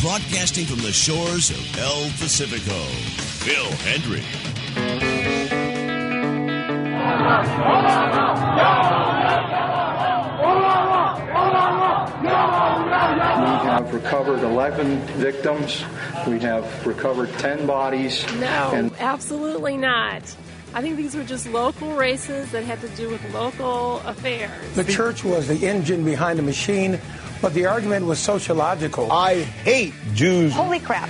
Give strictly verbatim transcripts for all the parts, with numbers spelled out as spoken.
broadcasting from the shores of El Pacifico, Phil Hendry. We have recovered eleven victims. We have recovered ten bodies. No, and absolutely not. I think these were just local races that had to do with local affairs. The church was the engine behind the machine, but the argument was sociological. I hate Jews. Holy crap.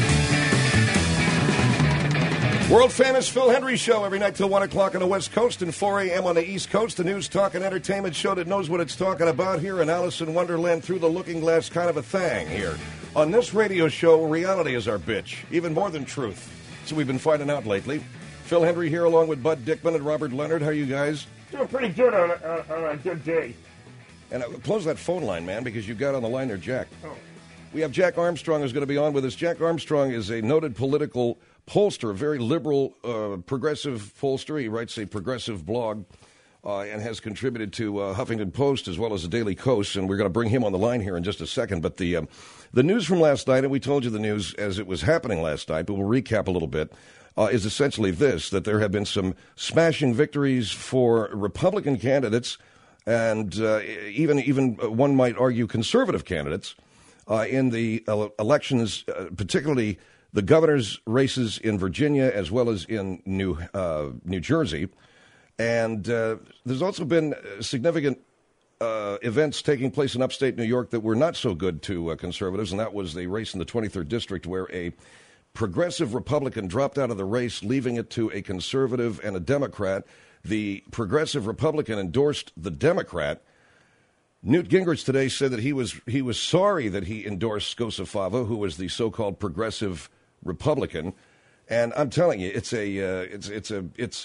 World famous Phil Hendry Show every night till one o'clock on the West Coast and four a.m. on the East Coast. The news, talk, and entertainment show that knows what it's talking about here in Alice in Wonderland through the looking glass kind of a thing here. On this radio show, reality is our bitch, even more than truth. So we've been finding out lately. Phil Hendry here along with Bud Dickman and Robert Leonard. How are you guys? Doing pretty good on a, on a good day. And uh, close that phone line, man, because you've got on the line there Jack. Oh. We have Jack Armstrong who's going to be on with us. Jack Armstrong is a noted political pollster, a very liberal, uh, progressive pollster. He writes a progressive blog uh, and has contributed to uh, Huffington Post as well as the Daily Kos, and we're going to bring him on the line here in just a second. But the, um, the news from last night, and we told you the news as it was happening last night, but we'll recap a little bit. Uh, is essentially this, that there have been some smashing victories for Republican candidates and uh, even even one might argue conservative candidates uh, in the ele- elections, uh, particularly the governor's races in Virginia as well as in New uh, New Jersey. And uh, there's also been significant uh, events taking place in upstate New York that were not so good to uh, conservatives, and that was the race in the twenty-third district where a progressive Republican dropped out of the race, leaving it to a conservative and a Democrat. The progressive Republican endorsed the Democrat. Newt Gingrich today said that he was he was sorry that he endorsed Scosa-Fava, who was the so-called progressive Republican. And I'm telling you, it's a uh, it's it's a it's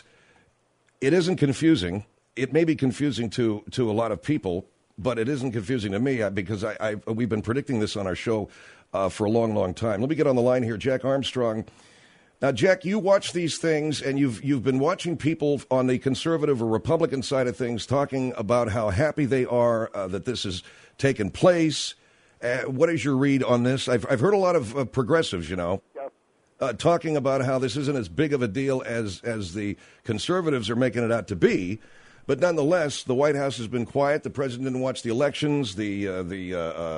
it isn't confusing. It may be confusing to to a lot of people, but it isn't confusing to me because I, I we've been predicting this on our show Uh, for a long, long time. Let me get on the line here, Jack Armstrong. Now, Jack, you watch these things, and you've you've been watching people on the conservative or Republican side of things talking about how happy they are uh, that this has taken place. Uh, what is your read on this? I've I've heard a lot of uh, progressives, you know, uh, talking about how this isn't as big of a deal as as the conservatives are making it out to be. But nonetheless, the White House has been quiet. The president didn't watch the elections. The uh, the uh, uh,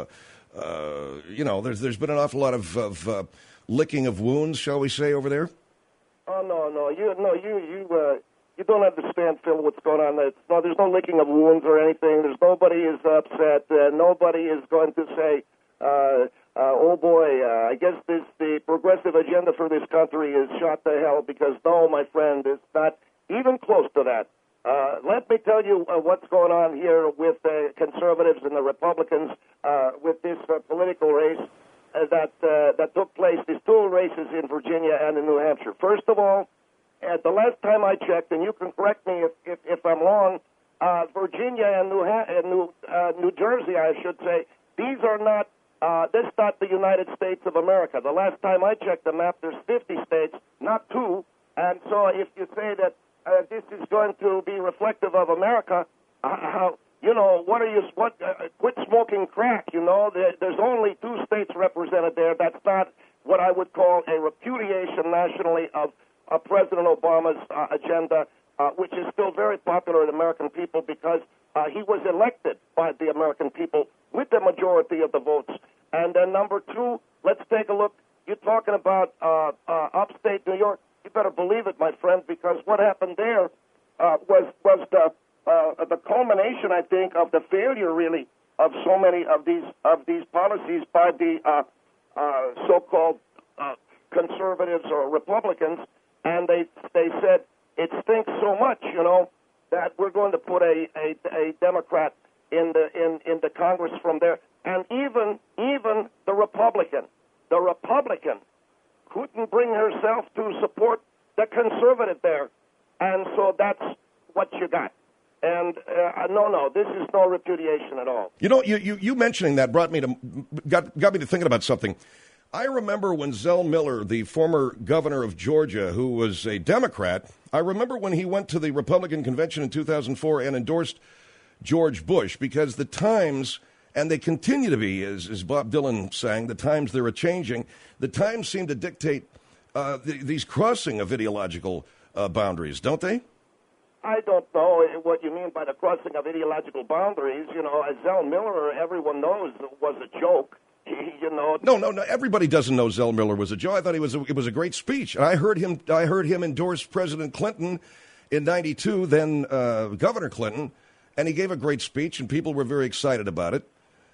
Uh, you know, there's there's been an awful lot of, of uh, licking of wounds, shall we say, over there? Oh no, no, you no, you you uh, you don't understand, Phil. What's going on? It's, no, there's no licking of wounds or anything. There's nobody is upset. Uh, nobody is going to say, uh, uh, "Oh boy, uh, I guess this the progressive agenda for this country is shot to hell." Because no, my friend, it's not even close to that. Uh, let me tell you uh, what's going on here with the conservatives and the Republicans uh, with this uh, political race uh, that uh, that took place, these two races in Virginia and in New Hampshire. First of all, at the last time I checked, and you can correct me if, if, if I'm wrong, uh, Virginia and New, ha- and New, uh, New Jersey, I should say, these are not, uh, this is not the United States of America. The last time I checked the map, there's fifty states, not two. And so if you say that Uh, this is going to be reflective of America. Uh, how, you know, what are you, what, uh, quit smoking crack, you know. There, there's only two states represented there. That's not what I would call a repudiation nationally of, of President Obama's uh, agenda, uh, which is still very popular with American people because uh, he was elected by the American people with the majority of the votes. And then number two, let's take a look. You're talking about uh, uh, upstate New York. You better believe it, my friend, because what happened there uh, was was the uh, the culmination, I think, of the failure, really, of so many of these of these policies by the uh, uh, so-called uh, conservatives or Republicans, and they they said it stinks so much, you know, that we're going to put a a, a Democrat in the in, in the Congress from there, and even even the Republican, the Republican. couldn't bring herself to support the conservative there. And so that's what you got. And uh, no, no, this is no repudiation at all. You know, you, you, you mentioning that brought me to got got me to thinking about something. I remember when Zell Miller, the former governor of Georgia, who was a Democrat, I remember when he went to the Republican convention in two thousand four and endorsed George Bush, because the Times and they continue to be, as, as Bob Dylan sang, the times they're a-changing. The times seem to dictate uh, the, these crossing of ideological uh, boundaries, don't they? I don't know what you mean by the crossing of ideological boundaries. You know, Zell Miller, everyone knows, was a joke. You know. No, no, no. Everybody doesn't know Zell Miller was a joke. I thought he was. A, it was a great speech, and I heard him. I heard him endorse President Clinton in ninety-two, then uh, Governor Clinton, and he gave a great speech, and people were very excited about it.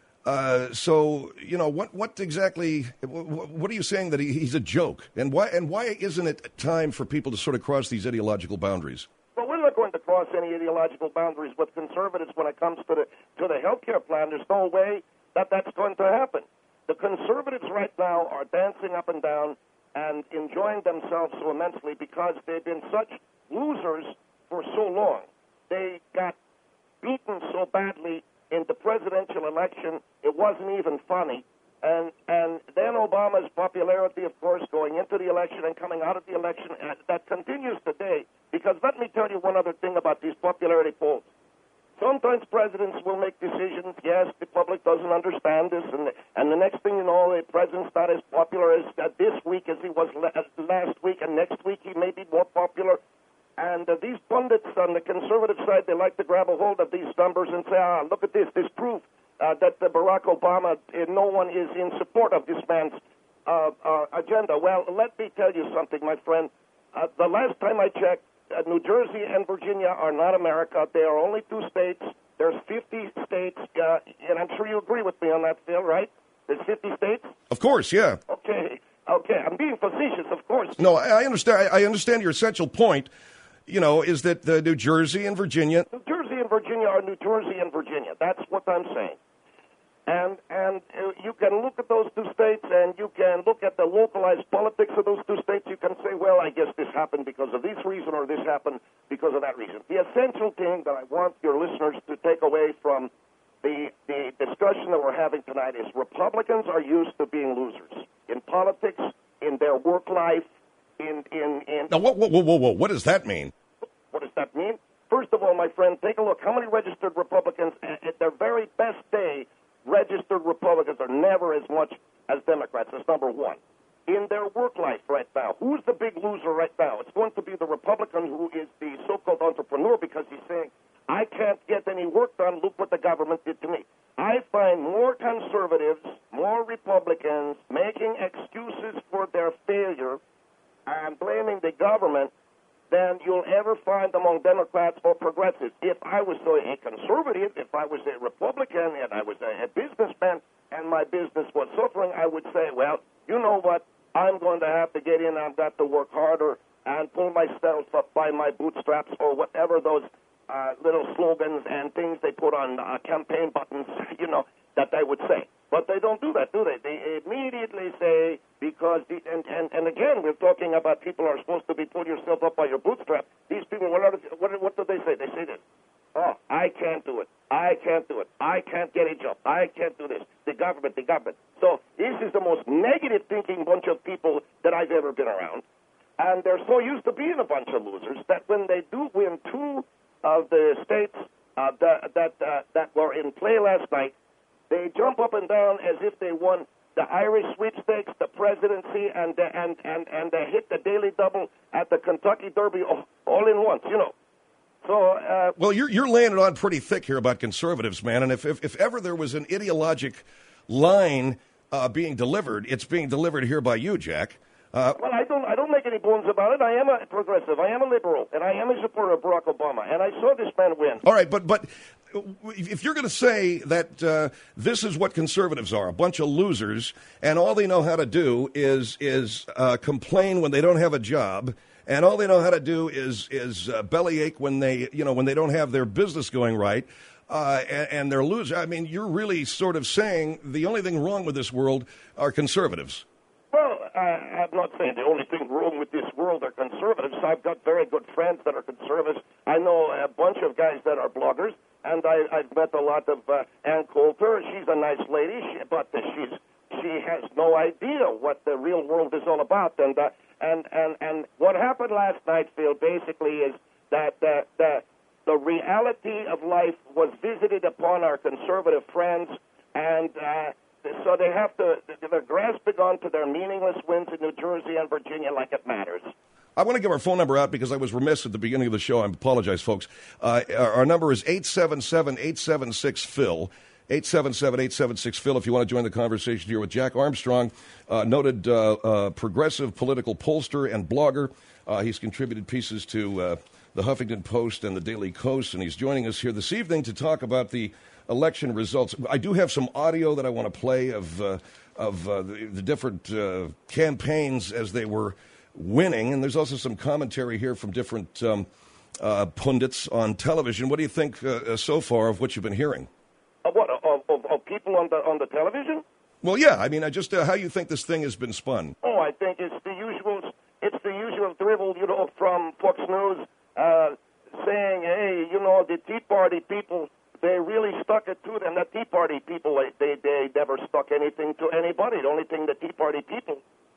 Uh, so, you know, what what exactly? What are you saying that he, he's a joke, and why? And why isn't it time for people to sort of cross these ideological boundaries? Well, we're not going to cross any ideological boundaries with conservatives when it comes to the to the health care plan. There's no way that that's going to happen. The conservatives right now are dancing up and down and enjoying themselves so immensely because they've been such losers for so long. They got beaten so badly in the presidential election, it wasn't even funny. And and then Obama's popularity, of course, going into the election and coming out of the election, uh, that continues today. Because let me tell you one other thing about these popularity polls. Sometimes presidents will make decisions. Yes, the public doesn't understand this, and and the next thing you know, the president's not as popular as uh, this week as he was la- last week, and next week he may be more popular. And uh, these pundits on the conservative side, they like to grab a hold of these numbers and say, ah, look at this, this proof uh, that uh, Barack Obama, uh, no one is in support of this man's uh, uh, agenda. Well, let me tell you something, my friend. Uh, the last time I checked, Uh, New Jersey and Virginia are not America. They are only two states. There's fifty states, uh, and I'm sure you agree with me on that, Phil, right? There's fifty states? Of course, yeah. Okay, okay. I'm being facetious, of course. No, I, I understand. I, I understand your essential point, you know, is that uh, New Jersey and Virginia... New Jersey and Virginia are New Jersey and Virginia. That's what I'm saying. And and uh, you can look at those two states, and you can look at the localized politics of those two states. You can say, well, I guess this happened because of this reason, or this happened because of that reason. The essential thing that I want your listeners to take away from the the discussion that we're having tonight is Republicans are used to being losers in politics, in their work life, in in in. Now, whoa, whoa, whoa, whoa, whoa! What does that mean? What does that mean? First of all, my friend, take a look. How many registered Republicans at their very best day? Registered Republicans are never as much as Democrats. That's number one. In their work life right now, who's the big loser right now? It's going to be the Republican who is the so-called entrepreneur because he's saying, I can't get any work done. Look what the government did to me. I find more conservatives, more Republicans making excuses for their failure and blaming the government than you'll ever find among Democrats or progressives. If I was a conservative, if I was a Republican, and I was a, a businessman, and my business was suffering, I would say, well, you know what? I'm going to have to get in. I've got to work harder and pull myself up by my bootstraps, or whatever those uh, little slogans and things they put on uh, campaign buttons, you know, that they would say. But they don't do that, do they? They immediately say, because, the, and, and, and again, we're talking about people are supposed to be pull yourself up by your bootstrap. These people, what, are, what, what do they say? They say this, oh, I can't do it. I can't do it. I can't get a job. I can't do this. The government, the government. So this is the most negative thinking bunch of people that I've ever been around. And they're so used to being a bunch of losers that when they do win two of the states uh, that, that, uh, that were in play last night, they jump up and down as if they won the Irish sweepstakes, the presidency, and uh, and and and they hit the daily double at the Kentucky Derby all, all in once. You know. So. Uh, well, you're you're laying it on pretty thick here about conservatives, man. And if if, if ever there was an ideologic line uh, being delivered, it's being delivered here by you, Jack. Uh, well, I don't I don't make any bones about it. I am a progressive. I am a liberal, and I am a supporter of Barack Obama. And I saw this man win. All right, but but. If you're going to say that uh, this is what conservatives are, a bunch of losers, and all they know how to do is is uh, complain when they don't have a job, and all they know how to do is is uh, bellyache when they you know when they don't have their business going right, uh, and, and they're losers. I mean, you're really sort of saying the only thing wrong with this world are conservatives. Well, I, I'm not saying the only thing wrong with this world are conservatives. I've got very good friends that are conservatives. I know a bunch of guys that are bloggers. And I, I've met a lot of uh, Ann Coulter. She's a nice lady, she, but uh, she's she has no idea what the real world is all about. And uh, and and and what happened last night, Phil, basically is that uh, the the reality of life was visited upon our conservative friends and uh, so they have to, they're grasping onto their meaningless wins in New Jersey and Virginia like it matters. I want to give our phone number out because I was remiss at the beginning of the show. I apologize, folks. Uh, our, our number is eight seven seven, eight seven six, P H I L, eight seven seven, eight seven six, P H I L, if you want to join the conversation here with Jack Armstrong, uh, noted uh, uh, progressive political pollster and blogger. Uh, he's contributed pieces to uh, the Huffington Post and the Daily Coast, and he's joining us here this evening to talk about the election results. I do have some audio that I want to play of, uh, of uh, the, the different uh, campaigns as they were winning, and there's also some commentary here from different um, uh, pundits on television. What do you think uh, so far of what you've been hearing? Uh, what, of, of, of people on the on the television? Well, yeah. I mean, I just uh, how you think this thing has been spun? Oh, I think it's the usual. It's the usual dribble, you know, from Fox News, uh, saying, "Hey, you know, the Tea Party people, they really stuck it to them." The Tea Party people, they they never stuck anything to anybody. The only thing the Tea Party people.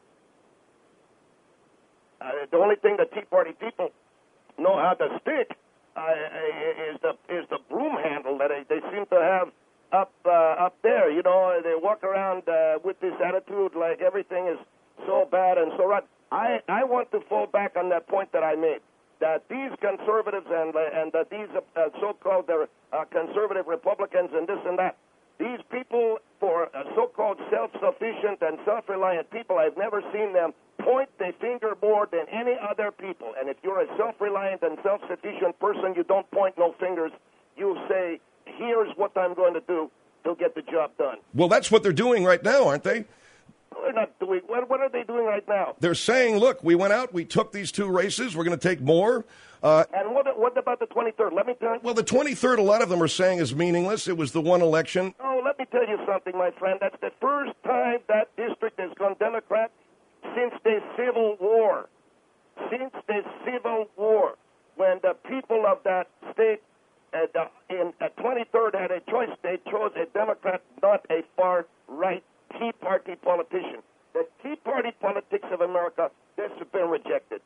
Uh, the only thing the Tea Party people know how to stick uh, is the is the broom handle that they, they seem to have up uh, up there. You know, they walk around uh, with this attitude like everything is so bad and so right. I, I want to fall back on that point that I made, that these conservatives and and that these uh, so-called uh, conservative Republicans and this and that, these people, for uh, so-called self-sufficient and self-reliant people, I've never seen them point their finger more than any other people. And if you're a self-reliant and self-sufficient person, you don't point no fingers. You say, here's what I'm going to do to get the job done. Well, that's what they're doing right now, aren't they? They're not doing. What, what are they doing right now? They're saying, look, we went out, we took these two races, we're going to take more. Uh, and what what about the twenty-third? Let me tell you. Well, the twenty-third, a lot of them are saying is meaningless. It was the one election. Oh, let me tell you something, my friend. That's the first time that district has gone Democrat since the Civil War. Since the Civil War, when the people of that state uh, the, in uh, twenty-third had a choice, they chose a Democrat, not a far-right Tea Party politician. The Tea Party politics of America, this has been rejected.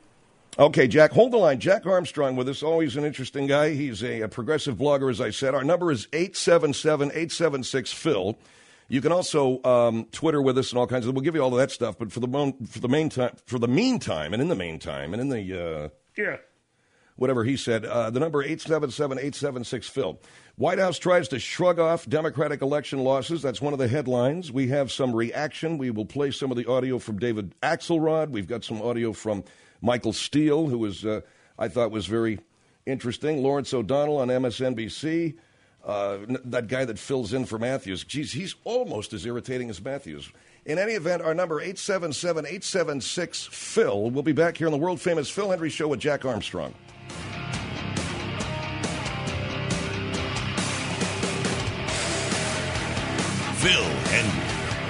Okay, Jack, hold the line. Jack Armstrong with us, always an interesting guy. He's a, a progressive blogger, as I said. Our number is eight seven seven, eight seven six, P H I L. You can also um, Twitter with us and all kinds of. We'll give you all of that stuff. But for the mon- for the main time, for the meantime, and in the meantime, and in the uh, yeah, whatever he said, uh, the number eight seven seven, eight seven six, P H I L. White House tries to shrug off Democratic election losses. That's one of the headlines. We have some reaction. We will play some of the audio from David Axelrod. We've got some audio from Michael Steele, who was uh, I thought was very interesting. Lawrence O'Donnell on M S N B C. Uh, that guy that fills in for Matthews. Geez, he's almost as irritating as Matthews. In any event, our number eight seven seven, eight seven six, P H I L. We'll be back here on the world-famous Phil Hendrie Show with Jack Armstrong. Phil Hendrie.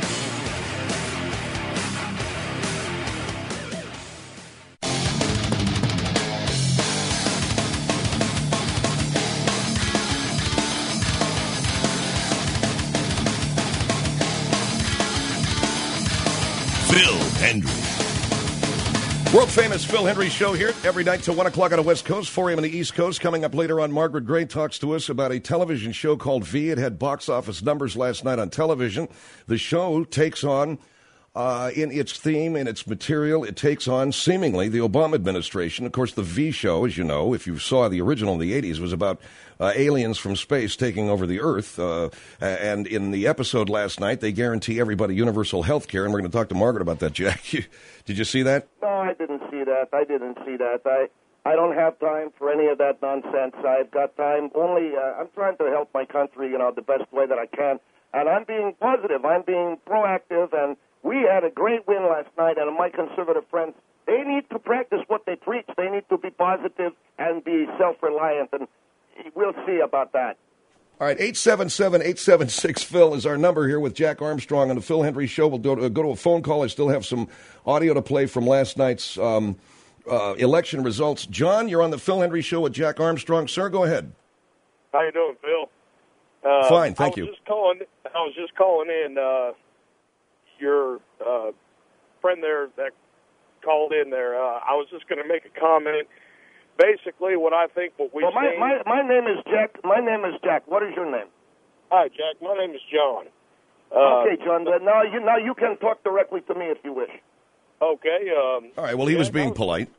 Phil Hendrie. World-famous Phil Hendrie Show here every night till one o'clock on the West Coast, four a.m. on the East Coast. Coming up later on, Margaret Gray talks to us about a television show called V. It had box office numbers last night on television. The show takes on, uh, in its theme, in its material, it takes on, seemingly, the Obama administration. Of course, the V show, as you know, if you saw the original in the eighties, was about uh, aliens from space taking over the Earth. Uh, and in the episode last night, they guarantee everybody universal health care. And we're going to talk to Margaret about that, Jack. Did you see that? No, I didn't see that. I didn't see that. I I don't have time for any of that nonsense. I've got time only. Uh, I'm trying to help my country, you know, the best way that I can, and I'm being positive. I'm being proactive, and we had a great win last night. And my conservative friends, they need to practice what they preach. They need to be positive and be self-reliant, and we'll see about that. All right, eight seven seven, eight seven six, Phil is our number here with Jack Armstrong on the Phil Hendrie Show. We'll go to, go to a phone call. I still have some audio to play from last night's um, uh, election results. John, you're on the Phil Hendrie Show with Jack Armstrong. Sir, go ahead. How you doing, Phil? Uh, Fine, thank I was you. Just calling, I was just calling in. Uh, your uh, friend there that called in there, uh, I was just going to make a comment. Basically, what I think what we've well, my, seen... my, my name is Jack. My name is Jack. What is your name? Hi, Jack. My name is John. Uh, Okay, John. Then now you now you can talk directly to me if you wish. Okay. Um, All right, well, he was being polite.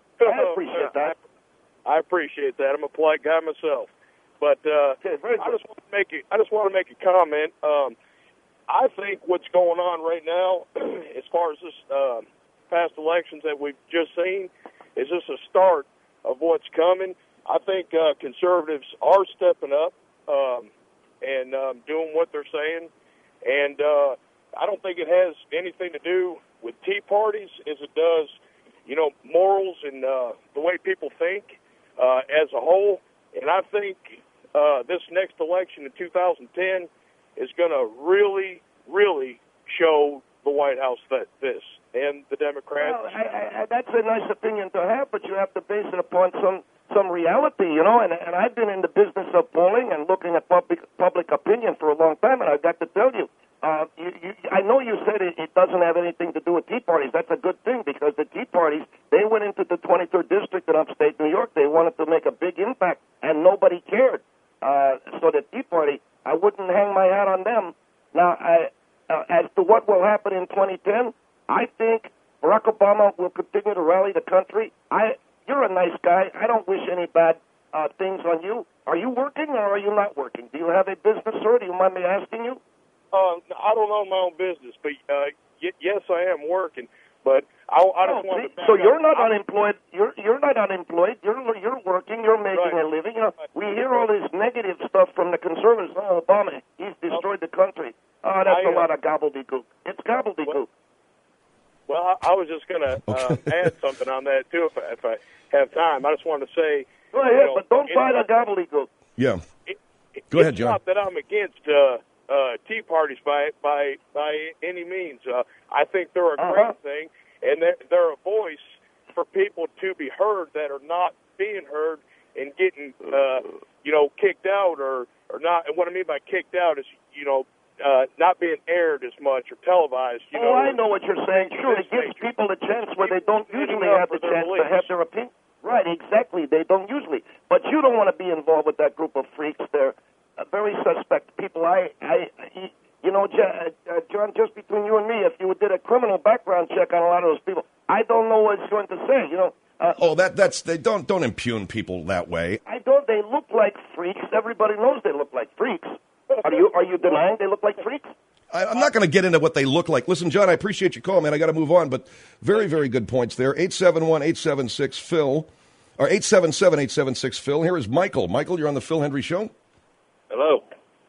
I appreciate that. I appreciate that. I'm a polite guy myself. But uh, Okay, very I good. just want to make a, I just want to make a comment. Um, I think what's going on right now, as far as this uh, past elections that we've just seen, is just a start of what's coming. I think uh, conservatives are stepping up um, and um, doing what they're saying, and uh, I don't think it has anything to do with Tea Parties as it does, you know, morals and uh, the way people think uh, as a whole. And I think uh, this next election in two thousand ten is going to really, really show the White House that this and the Democrats. Well, I, I, that's a nice opinion to have, but you have to base it upon some some reality, you know. And, and I've been in the business of polling and looking at public public opinion for a long time, and I've got to tell you, uh, you, you I know you said it, it doesn't have anything to do with Tea Parties. That's a good thing, because the Tea Parties, they went into the twenty-third district in upstate New York. They wanted to make a big impact, and nobody cared. Uh, so the Tea Party, I wouldn't hang my hat on them. Now, I, uh, as to what will happen in twenty ten, I think Barack Obama will continue to rally the country. I, you're a nice guy. I don't wish any bad uh, things on you. Are you working or are you not working? Do you have a business, sir? Do you mind me asking you? Uh, I don't own my own business, but uh, y- yes, I am working. But I, I just Oh, want see? to. So you're not I'm, unemployed. You're you're not unemployed. You're you're working. You're making Right. a living. You know, we hear all this negative stuff from the conservatives. Oh, Obama, he's destroyed the country. Oh, that's I, a uh, lot of gobbledygook. It's gobbledygook. Well, I, I was just going to uh, add something on that too, if I, if I have time. I just wanted to say. Go ahead, you know, but don't it's buy the not- gobbledygook. Yeah. It, it, Go ahead, it's John. not that I'm against uh, uh, Tea Parties by by by any means. Uh, I think they're a Uh-huh. great thing, and they're, they're a voice for people to be heard that are not being heard and getting, uh, you know, kicked out or, or not. And what I mean by kicked out is, you know, uh, not being aired as much or televised. You Oh, know, I know what you're saying. Sure, it gives people a chance where they don't usually have the chance to have their opinion. Right, exactly. They don't usually. But you don't want to be involved with that group of freaks. They're uh, very suspect people. I, I, I you know, J- uh, John, just between you and me, if you did a criminal background check on a lot of those people, I don't know what it's going to say. You know. Uh, Oh, that that's they don't don't impugn people that way. I don't. They look like freaks. Everybody knows they look like freaks. Are you are you denying they look like freaks? I, I'm not going to get into what they look like. Listen, John, I appreciate your call, man. I got to move on, but very, very good points there. eight seven one, eight seven six, Phil, or eight seven seven, eight seven six, Phil. Here is Michael. Michael, you're on the Phil Hendry Show. Hello.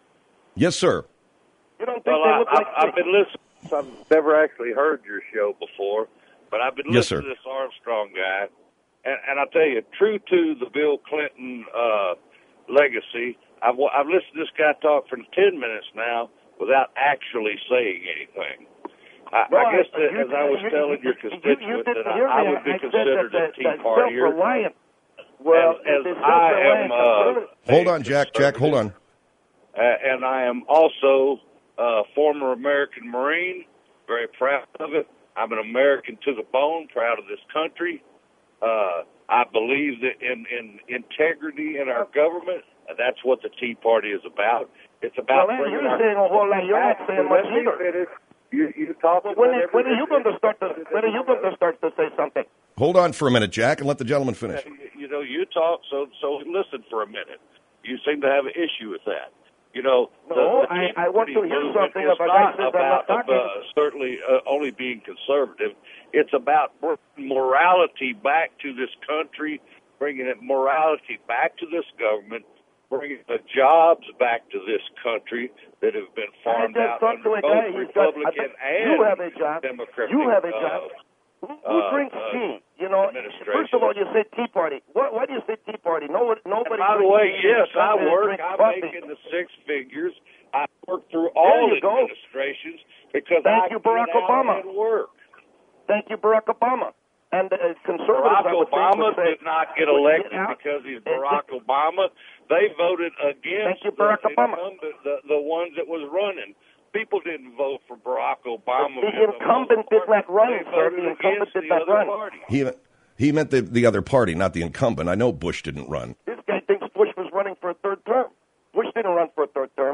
Yes, sir. You don't think Well, they I, look I, like I've freaks? been listening. I've never actually heard your show before, but I've been Yes, listening sir. to this Armstrong guy, and, and I'll tell you, true to the Bill Clinton uh, legacy, I've, wa- I've listened to this guy talk for ten minutes now without actually saying anything. I, No, I guess I- that, you- as I was you- telling your you- you constituent didn't that I, hear I me. would be I said considered that, a Tea that Partier. self-reliant. Well, as this I am, self-reliant uh, conservative- Hold on, Jack. Jack, hold on. Uh, and I am also a former American Marine, very proud of it. I'm an American to the bone, proud of this country. Uh, I believe that in, in integrity in our government, and that's what the Tea Party is about. It's about Well, bringing you're our... saying a whole lot. You're not saying much Let me either. finish. You, you talk Well, about when, is, every- when are you going to start to when are you going to start to say something? Hold on for a minute, Jack, and let the gentleman finish. You, you know, you talk, so so listen for a minute. You seem to have an issue with that. You know, No, the, the I- Tea I want to Party hear movement something is about- not I said I'm not about talking. uh, certainly uh, only being conservative. It's about bringing morality back to this country, bringing it morality back to this government, bringing the jobs back to this country that have been farmed I just out talked to under a guy. both He's got. Republican I, and you have a job. Democratic. You have a uh, job. Who, who uh, drinks uh, tea? You know, first of all, you say Tea Party. What, why do you say Tea Party? No, nobody. And by the drinks way, tea. yes, I Somebody work. drinks I coffee. make in the six figures. I work through all you go. administrations because Thank I you, Barack get out Obama. and work. Thank you, Barack Obama. And uh, conservatives, Barack I would think, Obama would say, did not get would elected get out. because he's And- Barack Obama. They voted against Thank you, Barack the, Obama. incumbent, the, the ones that was running. People didn't vote for Barack Obama. The for incumbent most did part. not run, They sir. voted The incumbent against did the not other run. party. He he meant the the other party, not the incumbent. I know Bush didn't run. This guy thinks Bush was running for a third term. Bush didn't run for a third term.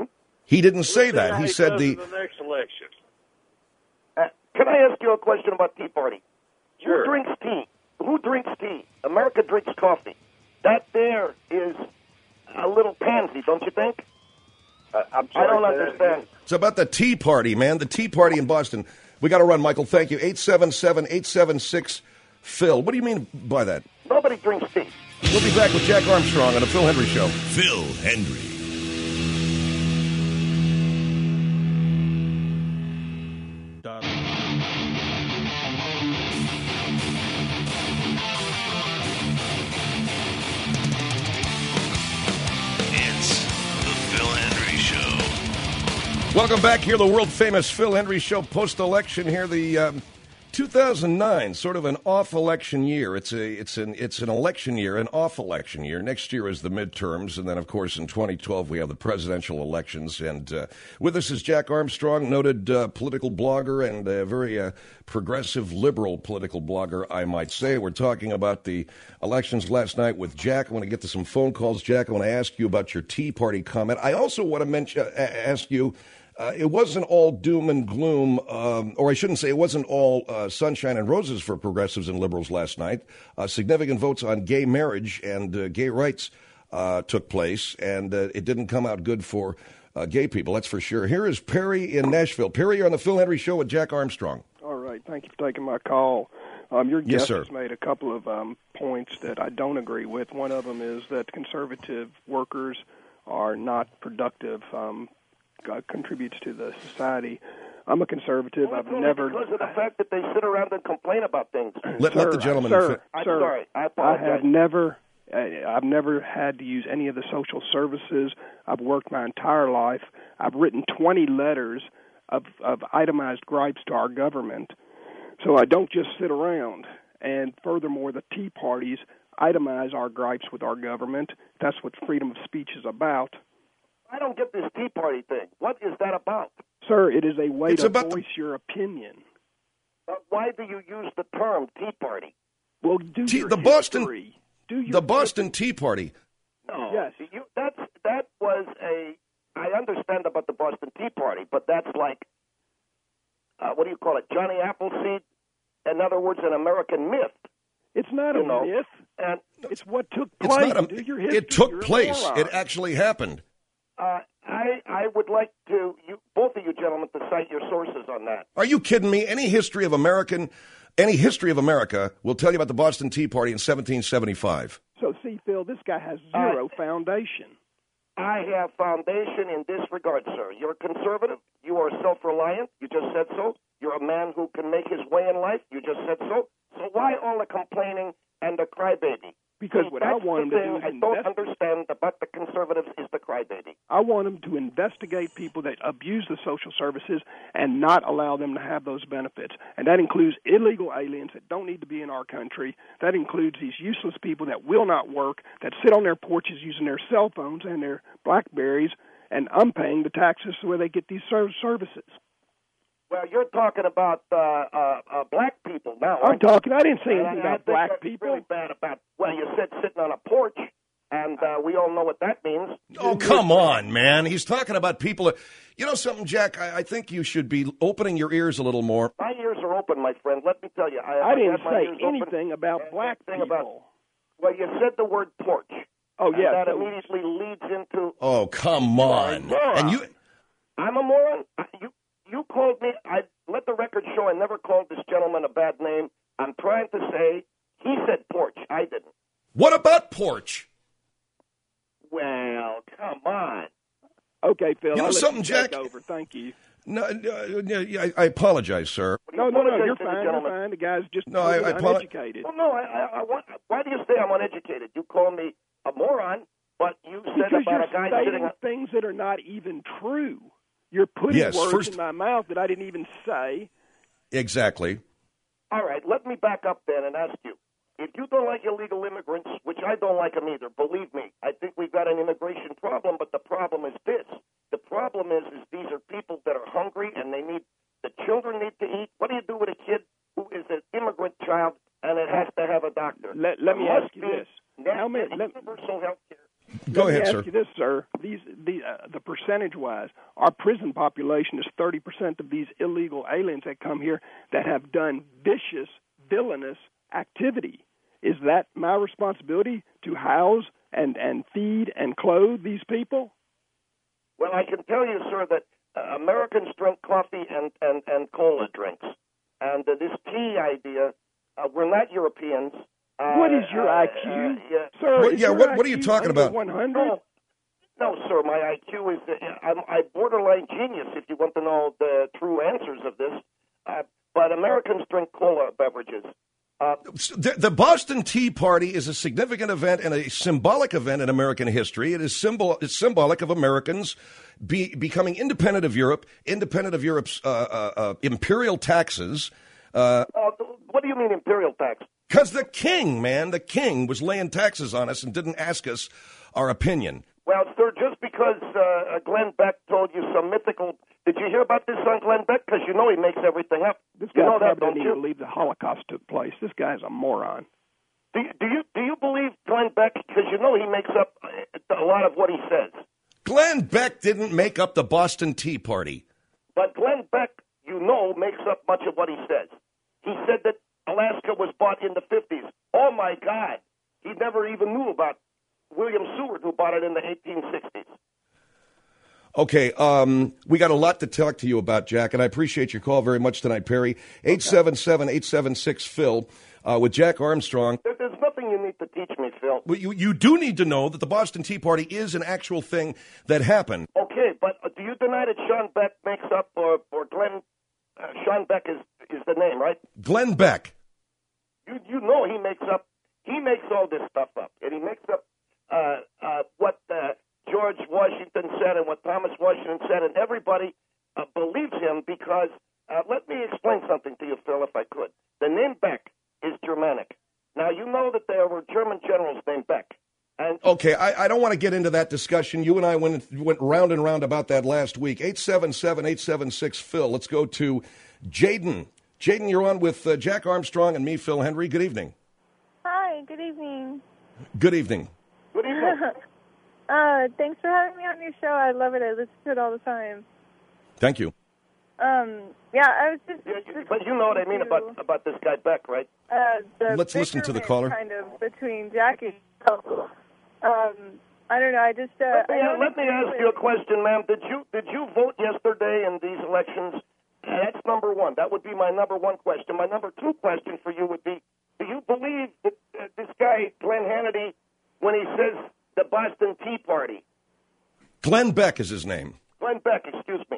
He didn't say We'll see that. how He he said does the. in the next election. Uh, can I ask you a question about Tea Party? Sure. Who drinks tea? Who drinks tea? America drinks coffee. That there is a little pansy, don't you think? Uh, I'm I sorry, don't say that understand. again. It's about the Tea Party, man. The Tea Party in Boston. We got to run, Michael. Thank you. eight seven seven, eight seven six, Phil. What do you mean by that? Nobody drinks tea. We'll be back with Jack Armstrong on the Phil Hendry Show. Phil Hendry. It's the Phil Hendry Show. Welcome back here, the world famous Phil Hendry Show. Post-election here, the um, two thousand nine, sort of an off-election year. It's a, it's an, it's an election year, an off-election year. Next year is the midterms, and then of course in twenty twelve we have the presidential elections. And uh, with us is Jack Armstrong, noted uh, political blogger and a very uh, progressive liberal political blogger, I might say. We're talking about the elections last night with Jack. I want to get to some phone calls, Jack. I want to ask you about your Tea Party comment. I also want to mention, uh, ask you. Uh, it wasn't all doom and gloom, um, or I shouldn't say it wasn't all uh, sunshine and roses for progressives and liberals last night. Uh, significant votes on gay marriage and uh, gay rights uh, took place, and uh, it didn't come out good for uh, gay people, that's for sure. Here is Perry in Nashville. Perry, you're on the Phil Hendry Show with Jack Armstrong. All right. Thank you for taking my call. Um, your Yes, guest sir. has made a couple of um, points that I don't agree with. One of them is that conservative workers are not productive. Um, Uh, contributes to the society. I'm a conservative. Only I've only never. because of the fact that they sit around and complain about things. Let, sir, let the gentleman. Sir, fi- I'm sir, sorry. I I apologize. have never. I- I've never had to use any of the social services. I've worked my entire life. I've written twenty letters of, of itemized gripes to our government. So I don't just sit around. And furthermore, the Tea Parties itemize our gripes with our government. That's what freedom of speech is about. I don't get this Tea Party thing. What is that about? Sir, it is a way It's to about voice your opinion. Uh, why do you use the term Tea Party? Well, do Tea- your the Boston- history. Do your the Boston Tea Party. No. Yes. You, that's, that was a... I understand about the Boston Tea Party, but that's like, uh, what do you call it, Johnny Appleseed? In other words, an American myth. It's not You a know, myth. And It's what took It's place. not a, Do your history. it took You're a place. moron. It actually happened. uh, I, I would like to, you, both of you gentlemen, to cite your sources on that. Are you kidding me? Any history of American, any history of America will tell you about the Boston Tea Party in seventeen seventy-five. So, see, Phil, this guy has zero foundation. I have foundation in this regard, sir. You're conservative. You are self-reliant. You just said so. You're a man who can make his way in life. You just said so. So why all the complaining and the crybaby? Because See, what I that's want him the to thing do is I don't investigate. understand about the conservatives is the crybaby. I want him to investigate people that abuse the social services and not allow them to have those benefits. And that includes illegal aliens that don't need to be in our country. That includes these useless people that will not work, that sit on their porches using their cell phones and their BlackBerries, and I'm paying the taxes where they get these ser- services. Well, you're talking about uh, uh, uh, black people now. I'm aren't you? talking, I didn't say And anything I about think black that's people. really bad about, well, you said sitting on a porch, and uh, we all know what that means. Oh, come on, man. He's talking about people. You know something, Jack? I, I think you should be opening your ears a little more. My ears are open, my friend. Let me tell you. I, I didn't got my say ears open. anything about And black thing people. About, well, you said the word porch. Oh, and yeah. that so- immediately leads into, Oh, come on. moron. And you, I'm a moron? I- You, you called me, I let the record show I never called this gentleman a bad name. I'm trying to say he said porch. I didn't. what about porch? Well, come on. Okay, Phil. You know I'll let something, you take Jack? over. Thank you. No, no, no, I, I apologize, sir. No, no, no. Apologize You're to the fine. You're gentleman. fine. The guy's just No, I- totally I apolo- uneducated. Well, no, I, I, I want, why do you say I'm uneducated? You call me a moron, but you said Because about you're a guy stating sitting on... things that are not even true. You're putting Yes, words first- in my mouth that I didn't even say. Exactly. All right, let me back up then and ask you. If you don't like illegal immigrants, which I don't like them either, believe me, I think we've got an immigration problem, but the problem is this. The problem is, is these are people that are hungry and they need, the children need to eat. What do you do with a kid who is an immigrant child and it has to have a doctor? Let, let me There ask must you be this. How many, let, universal health care. Go Let ahead, me sir. ask you this, sir. These, the, uh, the percentage-wise, our prison population is thirty percent of these illegal aliens that come here that have done vicious, villainous activity. Is that my responsibility to house and, and feed and clothe these people? Well, I can tell you, sir, that uh, Americans drink coffee and, and, and cola drinks. And uh, this tea idea, uh, we're not Europeans. Uh, What is your uh, I Q? Uh, yeah, Sir, What- is yeah, your what- what are you I Q talking under about? one hundred? No, no, sir. My I Q is uh, I'm I borderline genius. If you want to know the true answers of this, uh, but Americans drink cola beverages. Uh, The, the Boston Tea Party is a significant event and a symbolic event in American history. It is symbol. It's symbolic of Americans be, becoming independent of Europe, independent of Europe's uh, uh, uh, imperial taxes. uh, what do you mean imperial tax? Because the king, man, the king was laying taxes on us and didn't ask us our opinion. Well, sir, just because uh, Glenn Beck told you some mythical. Did you hear about this on Glenn Beck? Because you know he makes everything up. This you guy know that, probably don't didn't you? even believe the Holocaust took place. This guy's a moron. Do you, do you do you believe Glenn Beck? Because you know he makes up a lot of what he says. Glenn Beck didn't make up the Boston Tea Party. But Glenn Beck, you know, makes up much of what he says. He said that Alaska was bought in the fifties. Oh, my God. He never even knew about William Seward, who bought it in the eighteen sixties. Okay, um, we got a lot to talk to you about, Jack, and I appreciate your call very much tonight, Perry. eight seven seven, eight seven six, Phil uh, with Jack Armstrong. There, there's nothing you need to teach me, Phil. Well, you, you do need to know that the Boston Tea Party is an actual thing that happened. Okay, but uh, do you deny that Sean Beck makes up, or, or Glenn, uh, Sean Beck is, is the name, right? Glenn Beck. You you know he makes up, he makes all this stuff up, and he makes up uh, uh, what uh, George Washington said and what Thomas Washington said, and everybody uh, believes him because, uh, let me explain something to you, Phil, if I could. The name Beck is Germanic. Now, you know that there were German generals named Beck. And Okay, I, I don't want to get into that discussion. You and I went went round and round about that last week. eight seven seven, eight seven six, Phil. Let's go to Jaden. Jaden, you're on with uh, Jack Armstrong and me, Phil Henry. Good evening. Hi, good evening. Good evening. Good evening. uh, thanks for having me on your show. I love it. I listen to it all the time. Thank you. Um, yeah, I was just... Yeah, you- but you know what I mean about, about this guy Beck, right? Uh, the Let's listen to the bickerment caller. kind of between Jackie. Um, I don't know. I just. Uh, Let me, I don't let me agree ask with- you a question, ma'am. Did you did you vote yesterday in these elections? Uh, that's number one. That would be my number one question. My number two question for you would be: do you believe that uh, this guy Glenn Hannity, when he says the Boston Tea Party? Glenn Beck is his name. Glenn Beck, excuse me.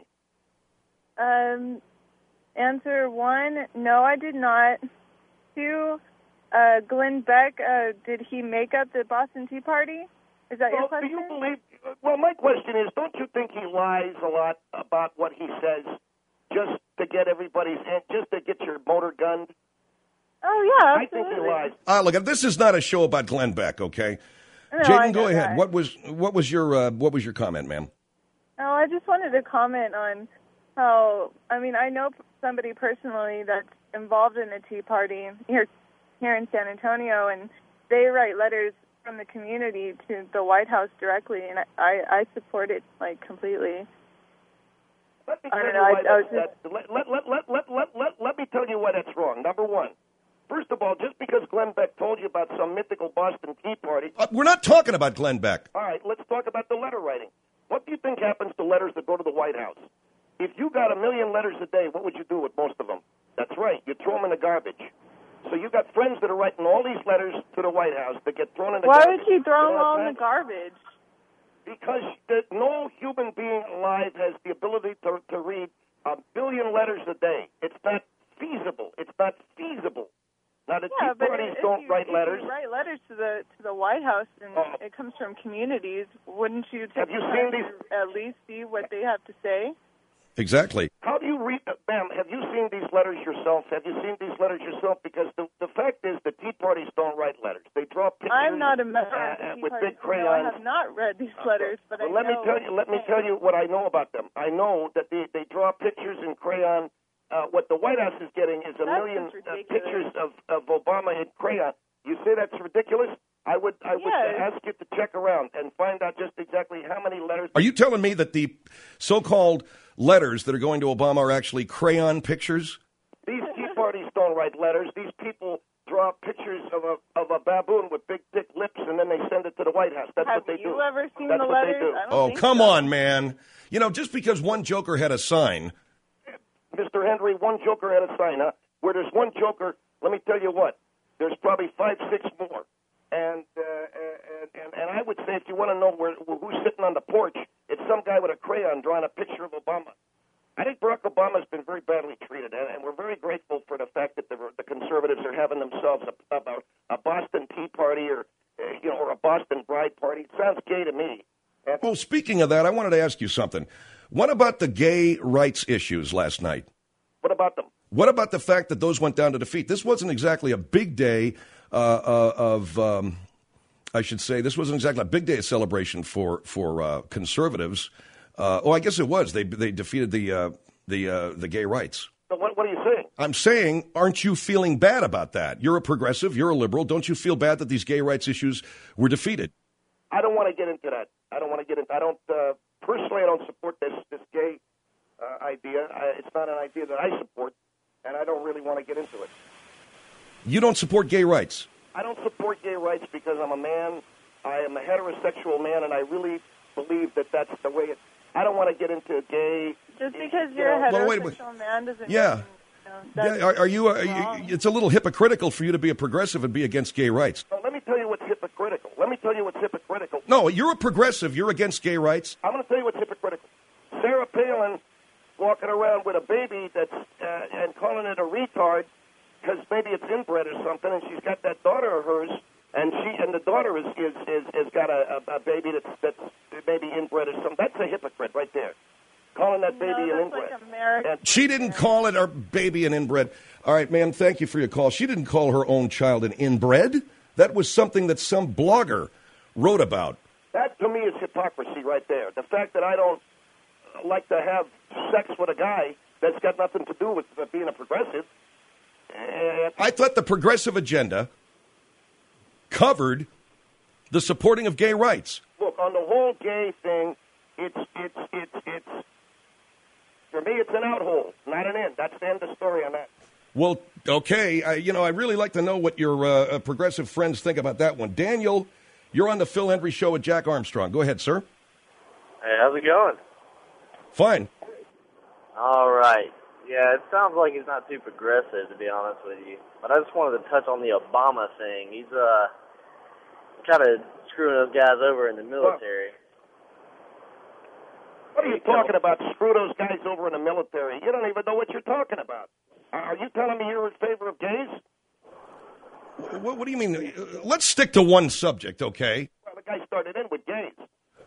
Um, answer one: no, I did not. Two: uh, Glenn Beck. Uh, did he make up the Boston Tea Party? Is that your Well, question? do you believe? Well, my question is: don't you think he lies a lot about what he says, just to get everybody's, just to get your motor gunned? Oh yeah, I absolutely. think he lies. Ah, look, this is not a show about Glenn Beck, okay? No, I Jaden, go know ahead. that. What was what was your uh, what was your comment, ma'am? Oh, I just wanted to comment on how, I mean, I know somebody personally that's involved in the Tea Party here here in San Antonio, and they write letters from the community to the White House directly, and I, I, I support it, like, completely. Let me I tell don't you know, I- why I was that, that, let, let, let, let, let, let, let, let me tell you why that's wrong. Number one, first of all, just because Glenn Beck told you about some mythical Boston Tea Party, Uh, we're not talking about Glenn Beck. all right, let's talk about the letter writing. What do you think happens to letters that go to the White House? If you got a million letters a day, what would you do with most of them? That's right, you throw them in the garbage. So you got friends that are writing all these letters to the White House that get thrown in the Why garbage. would you throw You them know all what in I'm the garbage? Because the, no human being alive has the ability to, to read a billion letters a day. It's not feasible. It's not feasible. Now, the Yeah, Tea but Parties if don't you, write if letters. you write letters to the to the White House and Oh. it comes from communities, wouldn't you take Have you the seen time these- to at least see what they have to say? Exactly. How do you read, uh, ma'am, have you seen these letters yourself? Have you seen these letters yourself? Because the, the fact is the Tea Parties don't write letters. They draw pictures I'm not a member uh, of the uh, Tea with Party, big so no, I crayons. have not read these letters, but Well, I let know me tell you. Let me tell you what I know about them. I know that they, they draw pictures in crayon. Uh, what the White House is getting is a That's million just uh, ridiculous. pictures of, of Obama in crayon. You say that's ridiculous? I would I would Yes. ask you to check around and find out just exactly how many letters. Are you telling me that the so-called letters that are going to Obama are actually crayon pictures? These Tea Parties don't write letters. These people draw pictures of a of a baboon with big thick lips, and then they send it to the White House. That's Have what they do. you ever seen That's the what they letters? do. I don't Oh, think come so. on, man. You know, just because one joker had a sign. Mister Henry, one joker had a sign, huh? Where there's one joker, let me tell you what, there's probably five, six more. And uh, and, and and I would say if you want to know where who's sitting on the porch, it's some guy with a crayon drawing a picture of Obama. I think Barack Obama's been very badly treated, and, and we're very grateful for the fact that the, the conservatives are having themselves a, a, a Boston Tea Party or uh, you know or a Boston Bride Party. It sounds gay to me. And Well, speaking of that, I wanted to ask you something. What about the gay rights issues last night? what about them? What about the fact that those went down to defeat? This wasn't exactly a big day uh, uh, of, um, I should say, this wasn't exactly a big day of celebration for for uh, conservatives. Uh, oh, I guess it was. They they defeated the uh, the uh, the gay rights. So what, what are you saying? I'm saying, aren't you feeling bad about that? You're a progressive. You're a liberal. Don't you feel bad that these gay rights issues were defeated? I don't want to get into that. I don't want to get into. I don't uh, personally. I don't support this this gay uh, idea. I, it's not an idea that I support, and I don't really want to get into it. You don't support gay rights? I don't support gay rights because I'm a man. I am a heterosexual man, and I really believe that that's the way it. I don't want to get into gay. Just because you you're a know, Well, wait a heterosexual man doesn't Yeah. mean, you know, that's Yeah, are, are you? Are wrong. you? It's a little hypocritical for you to be a progressive and be against gay rights. So let me tell you what's hypocritical. Let me tell you what's hypocritical. No, you're a progressive. You're against gay rights. I'm going to tell you what's hypocritical. Sarah Palin walking around with a baby that's uh, and calling it a retard because maybe it's inbred or something, and she's got that daughter of hers, and she and the daughter is is is, is got a, a, a baby that's that's maybe inbred or something. That's a hypocrite right there. Calling that baby no, an that's inbred. like American. And- She didn't call it our baby an inbred. All right, ma'am, thank you for your call. She didn't call her own child an inbred. That was something that some blogger wrote about. That, to me, is hypocrisy right there. The fact that I don't like to have sex with a guy that's got nothing to do with being a progressive. Uh, I thought the progressive agenda covered the supporting of gay rights. look, on the whole gay thing, it's, it's, it's, it's, for me, it's an out-hole, not an in. That's the end of the story on that. Well, okay, I, you know, I really like to know what your uh, progressive friends think about that one. Daniel, you're on the Phil Hendry Show with Jack Armstrong. Go ahead, sir. Hey, how's it going? Fine. All right. Yeah, it sounds like he's not too progressive, to be honest with you. But I just wanted to touch on the Obama thing. He's uh kind of screwing those guys over in the military. What are you talking about? Screw those guys over in the military. You don't even know what you're talking about. Are you telling me you're in favor of gays? What, what do you mean? Uh, Let's stick to one subject, okay? Well, the guy started in with gays.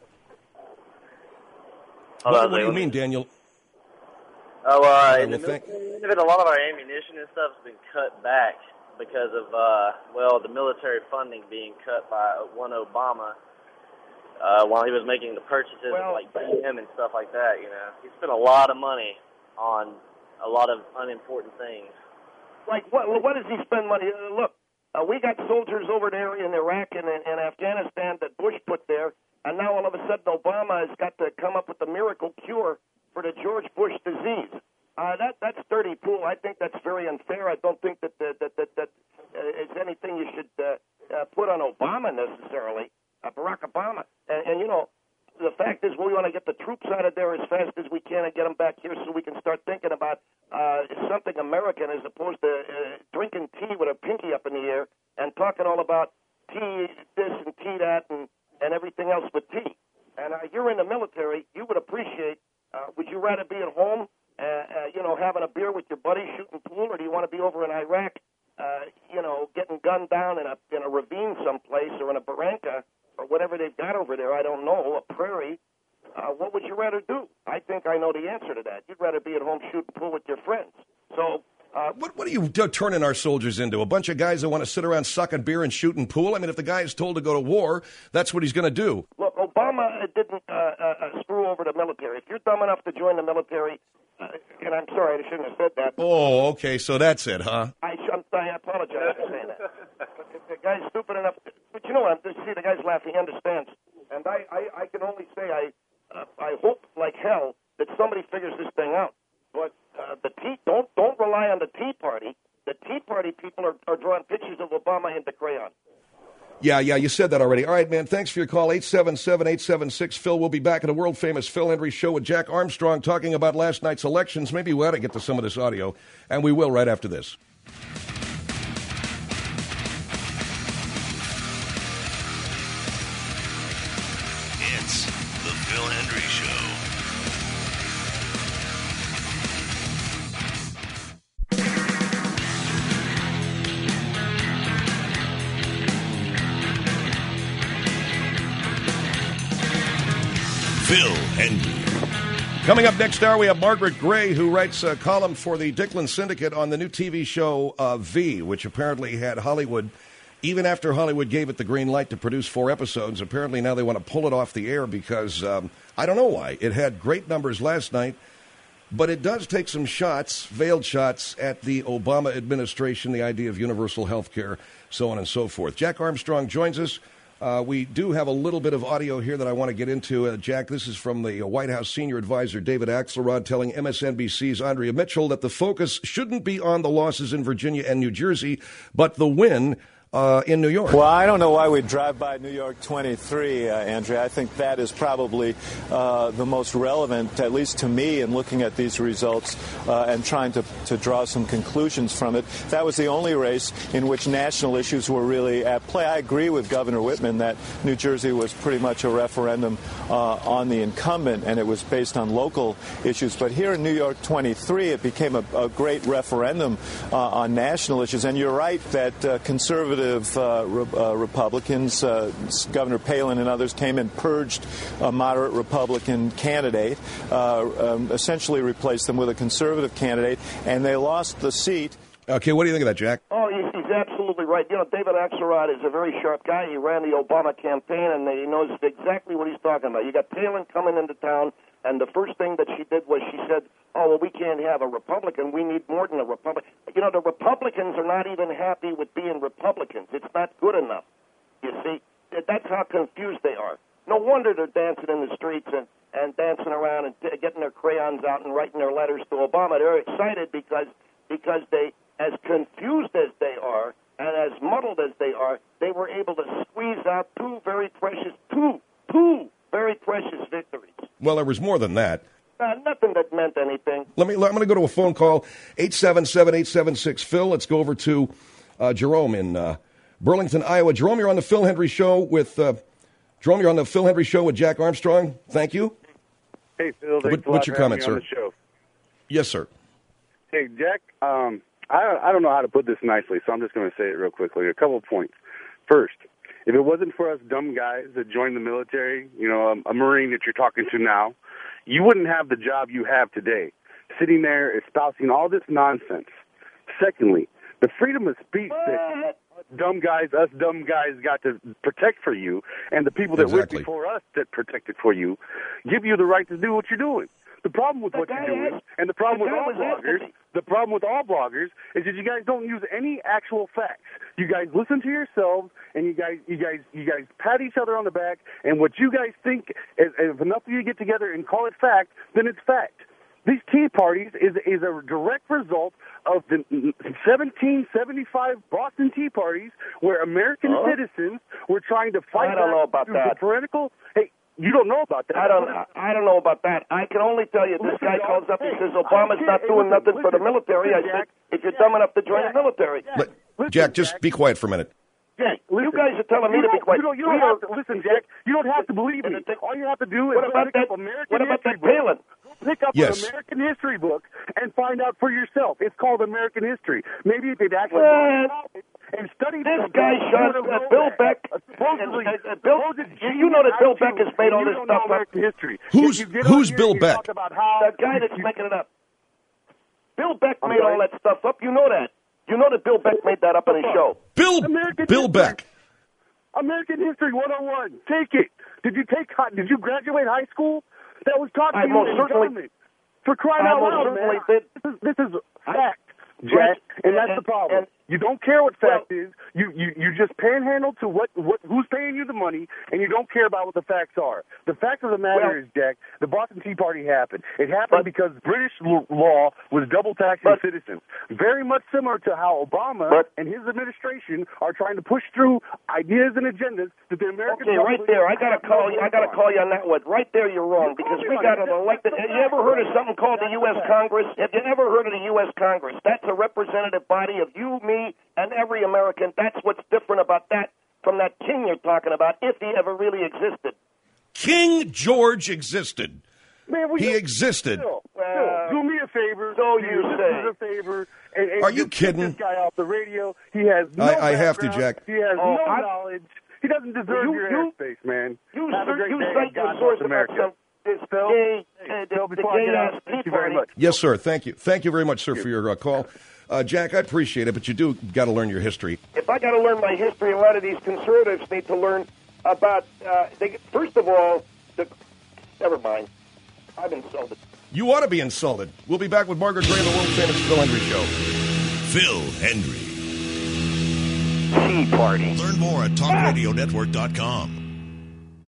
Hold What, on, what do you let me- mean, Daniel? Oh, uh, I in the will think- military, a lot of our ammunition and stuff has been cut back because of, uh, well, the military funding being cut by one Obama uh, while he was making the purchases Well- of, like, B M and stuff like that, you know. He spent a lot of money on a lot of unimportant things. Like, what, what does he spend money? Uh, look, uh, we got soldiers over there in Iraq and in, in Afghanistan that Bush put there, and now all of a sudden Obama has got to come up with the miracle cure for the George Bush disease. Uh, that that's dirty pool. I think that's very unfair. I don't think that that that that, that uh, is anything you should uh, uh, put on Obama necessarily, uh, Barack Obama. And, and you know, the fact is, we want to get the troops out of there as fast as we can and get them back here so we can start thinking about uh, something American as opposed to uh, drinking tea with a pinky up in the air and talking all about tea this and tea that and, and everything else but tea. And uh, you're in the military. You would appreciate. Uh, would you rather be at home, uh, uh, you know, having a beer with your buddies, shooting pool, or do you want to be over in Iraq, uh, you know, getting gunned down in a in a ravine someplace or in a barranca or whatever they've got over there? I don't know, a prairie. Uh, what would you rather do? I think I know the answer to that. You'd rather be at home shooting pool with your friends. So. Uh, What, what are you do- turning our soldiers into? A bunch of guys that want to sit around sucking beer and shooting pool? I mean, if the guy is told to go to war, that's what he's going to do. Look, Obama didn't uh, uh, uh, screw over the military. If you're dumb enough to join the military, uh, and I'm sorry, I shouldn't have said that. Oh, okay, so that's it, huh? I, I'm, I apologize for saying that. If the guy's stupid enough, to, but you know what? See, the guy's laughing. He understands. And I, I, I can only say I, uh, I hope like hell that somebody figures this thing out. But uh, the tea, don't don't rely on the Tea Party. The Tea Party people are, are drawing pictures of Obama into crayon. Yeah, yeah, you said that already. All right, man, thanks for your call. eight seven seven, eight seven six, Phil. We'll be back at a world-famous Phil Hendry show with Jack Armstrong talking about last night's elections. Maybe we ought to get to some of this audio, and we will right after this. It's the Phil Hendry Show. Phil Hendry. Coming up next hour, we have Margaret Gray, who writes a column for the Dickland Syndicate on the new T V show uh, V, which apparently had Hollywood, even after Hollywood gave it the green light to produce four episodes, apparently now they want to pull it off the air because, um, I don't know why. It had great numbers last night, but it does take some shots, veiled shots, at the Obama administration, the idea of universal health care, so on and so forth. Jack Armstrong joins us. Uh, we do have a little bit of audio here that I want to get into. Uh, Jack, this is from the uh, White House senior advisor, David Axelrod, telling M S N B C's Andrea Mitchell that the focus shouldn't be on the losses in Virginia and New Jersey, but the win uh, in New York. Well, I don't know why we drive by New York twenty-three, uh, Andrea. I think that is probably uh, the most relevant, at least to me, in looking at these results uh, and trying to, to draw some conclusions from it. That was the only race in which national issues were really at play. I agree with Governor Whitman that New Jersey was pretty much a referendum uh, on the incumbent, and it was based on local issues. But here in New York twenty-three, it became a, a great referendum uh, on national issues. And you're right that uh, conservative Uh, re- uh, Republicans, uh, Governor Palin and others, came and purged a moderate Republican candidate, uh, um, essentially replaced them with a conservative candidate, and they lost the seat. Okay, what do you think of that, Jack? Oh, he's, he's absolutely right. You know, David Axelrod is a very sharp guy. He ran the Obama campaign, and he knows exactly what he's talking about. You got Palin coming into town, and the first thing that she did was she said, oh, well, we can't have a Republican. We need more than a Republican. You know, the Republicans are not even happy with being Republicans. It's not good enough. You see, that's how confused they are. No wonder they're dancing in the streets and, and dancing around and t- getting their crayons out and writing their letters to Obama. They're excited because because they, as confused as they are and as muddled as they are, they were able to squeeze out two very precious, two, two very precious victories. Well, there was more than that. Uh, nothing that meant anything. Let me. I'm going to go to a phone call, eight seven seven, eight seven six, Phil. Let's go over to uh, Jerome in uh, Burlington, Iowa. Jerome, you're on the Phil Hendry Show with uh, Jerome. You're on the Phil Hendry Show with Jack Armstrong. Thank you. Hey, Phil. Thanks what, a lot what's your for comment, having me sir? on the show. Yes, sir. Hey, Jack. Um, I I don't know how to put this nicely, so I'm just going to say it real quickly. A couple of points. First, if it wasn't for us dumb guys that joined the military, you know, a, a Marine that you're talking to now, you wouldn't have the job you have today, sitting there espousing all this nonsense. Secondly, the freedom of speech that dumb guys, us dumb guys got to protect for you, and the people that Exactly. went before us that protected for you, give you the right to do what you're doing. The problem with what you're doing, and the problem with all bloggers, the problem with all bloggers is that you guys don't use any actual facts. You guys listen to yourselves, and you guys, you guys, you guys pat each other on the back. And what you guys think, is, if enough of you get together and call it fact, then it's fact. These tea parties is is a direct result of the seventeen seventy-five Boston Tea Parties, where American Oh. citizens were trying to fight I don't back know about through that. the tyrannical. Hey, you don't know about that. I don't. I don't know about that. I can only tell you, this Listen, guy dog, calls up and hey, says Obama's I not can't- doing hey, listen, nothing for the listen, military. I listen, said, Jack. if you're dumb enough to join Jack. the military, Let- Listen, Jack, just Jack. be quiet for a minute. Jack, you guys are telling me You to be don't- quiet. You don't, you don't We have are- to listen, Jack. You don't have to believe me. All you have to do is What about pick that? up American What about history that book. Palin? Pick up Yes. an American history book and find out for yourself. It's called American history. Maybe if they'd actually What? and studied This something, guy you shot would have uh, known Bill that. Beck. Uh, Supposedly, and, uh, Bill, supposed you, you know that Bill Beck attitude, has made all you this don't stuff know up. American history. Who's- You get who's on here Bill and you Beck? talk about how The guy that's making it up. Bill Beck I'm made sorry? all that stuff up. You know that. You know that Bill Beck made that up on his show. Bill American Bill history. Beck. American History one oh one. Take it. Did you take? Did you graduate high school? That was taught to I you most in certainly- government. For crying I out most loud, certainly man. did. This is, this is fact, Jack, and that's the problem. And, You don't care what fact is. You, you you just panhandle to what, what who's paying you the money, and you don't care about what the facts are. The fact of the matter Well, is, Jack, the Boston Tea Party happened. It happened because British l- law was double taxing but, citizens. Very much similar to how Obama but, and his administration are trying to push through ideas and agendas that the American Okay, right public there. I gotta has call no you. I gotta voice call you on that one. Right there, you're wrong because we got an elected. Have you ever heard of something called the U S Congress? Have you ever heard of the U S Congress? That's a representative body of you, me, and every American. That's what's different about that from that king you're talking about, if he ever really existed. King George existed. Man, we he existed. Phil, Phil, do me a favor. So do you your say. listeners a favor. And, and Are you just kidding? Get this guy off the radio. He has no I- I have to, background. Jack. He has Oh, no I- knowledge. He doesn't deserve You- your you- airspace, man. You, Have a great you day. cite your God source bless about America. some this Phil, gay, hey, uh, the, Phil, the before I gay get out, ass thank Tea you very Party. much. Yes, sir. Thank you. Thank you very much, sir, for your uh, call. Uh, Jack, I appreciate it, but you do got to learn your history. If I got to learn my history, a lot of these conservatives need to learn about. Uh, they, first of all, the, never mind. I've insulted. You ought to be insulted. We'll be back with Margaret Gray and the world-famous Phil Hendry Show. Phil Hendry. Tea Party. Learn more at talk radio network dot com.